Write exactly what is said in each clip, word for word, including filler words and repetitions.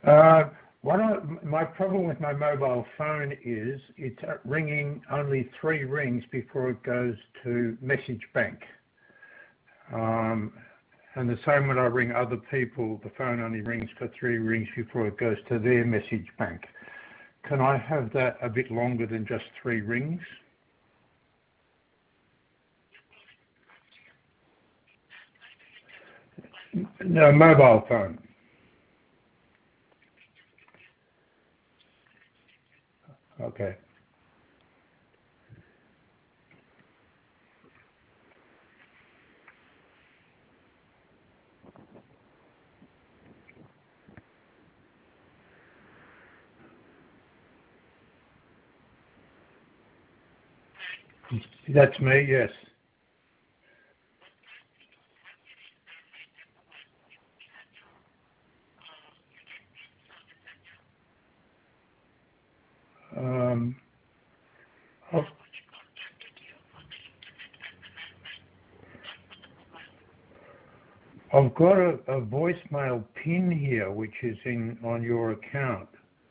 Uh, what I, my problem with my mobile phone is it's ringing only three rings before it goes to message bank. Um, and the same when I ring other people, the phone only rings for three rings before it goes to their message bank. Can I have that a bit longer than just three rings? No, mobile phone. Okay. That's me, yes. Um, I've, I've got a, a voicemail pin here, which is in on your account.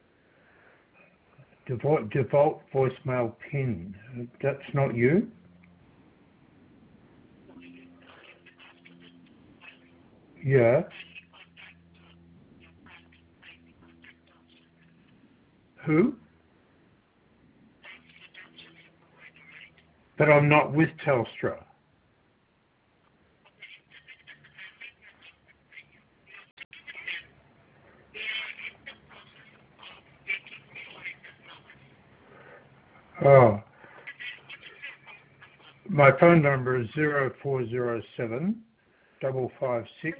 Default, default voicemail pin. That's not you? Yeah. Who? But I'm not with Telstra. Oh, my phone number is zero four zero seven double five six.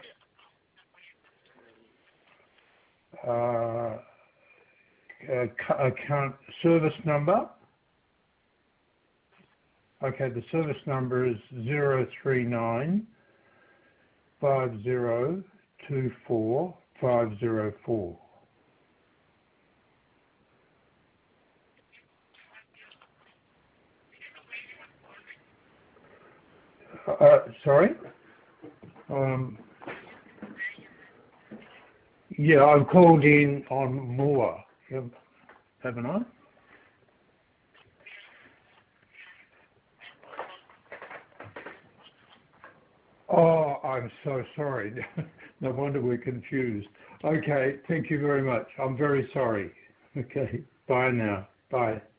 Uh, account service number. Okay, the service number is zero three nine five zero two four five zero four. Uh, sorry? Um, yeah, I've called in on Moore, haven't I? Oh, I'm so sorry. No wonder we're confused. Okay, thank you very much. I'm very sorry. Okay, bye now. Bye.